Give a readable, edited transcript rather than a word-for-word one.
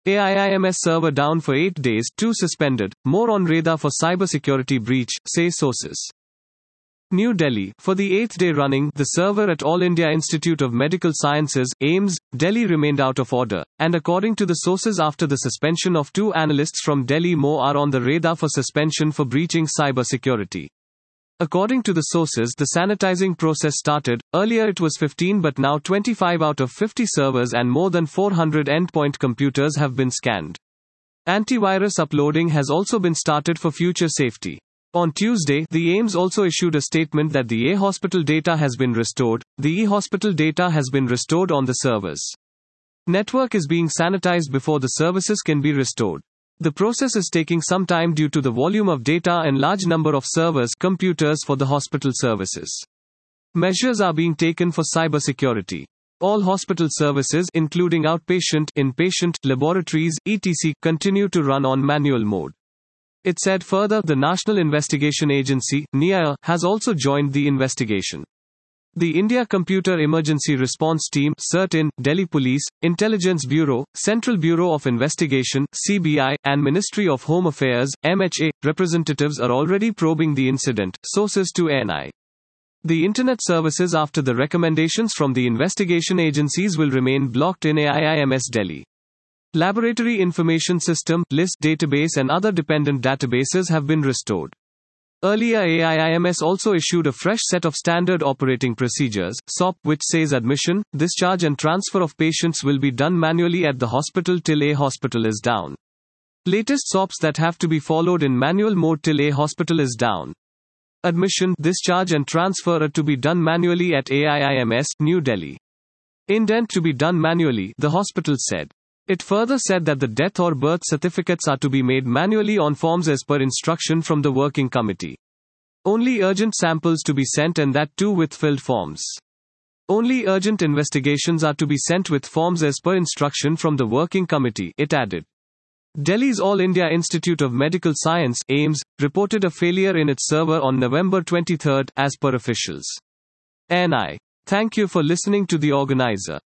AIIMS server down for 8 days, 2 suspended. More on radar for cybersecurity breach, say sources. New Delhi. For the 8th day running, the server at All India Institute of Medical Sciences, AIIMS, Delhi remained out of order, and according to the sources after the suspension of 2 analysts from Delhi, more are on the radar for suspension for breaching cybersecurity. According to the sources, the sanitizing process started. Earlier it was 15, but now 25 out of 50 servers and more than 400 endpoint computers have been scanned. Antivirus uploading has also been started for future safety. On Tuesday, the AIIMS also issued a statement that the A-hospital data has been restored. The E-hospital data has been restored on the servers. Network is being sanitized before the services can be restored. The process is taking some time due to the volume of data and large number of servers, computers for the hospital services. Measures are being taken for cybersecurity. All hospital services, including outpatient, inpatient, laboratories, etc., continue to run on manual mode. It said further, the National Investigation Agency, NIA, has also joined the investigation. The India Computer Emergency Response Team, CERT-In, Delhi Police, Intelligence Bureau, Central Bureau of Investigation, CBI, and Ministry of Home Affairs, MHA, representatives are already probing the incident, sources to ANI. The internet services after the recommendations from the investigation agencies will remain blocked in AIIMS Delhi. Laboratory Information System, LIST database and other dependent databases have been restored. Earlier AIIMS also issued a fresh set of standard operating procedures, SOP, which says admission, discharge and transfer of patients will be done manually at the hospital till a hospital is down. Latest SOPs that have to be followed in manual mode till a hospital is down. Admission, discharge and transfer are to be done manually at AIIMS, New Delhi. Indent to be done manually, the hospital said. It further said that the death or birth certificates are to be made manually on forms as per instruction from the working committee. Only urgent samples to be sent, and that too with filled forms. Only urgent investigations are to be sent with forms as per instruction from the working committee, it added. Delhi's All India Institute of Medical Science, AIIMS, reported a failure in its server on November 23, as per officials. NI. Thank you for listening to the organizer.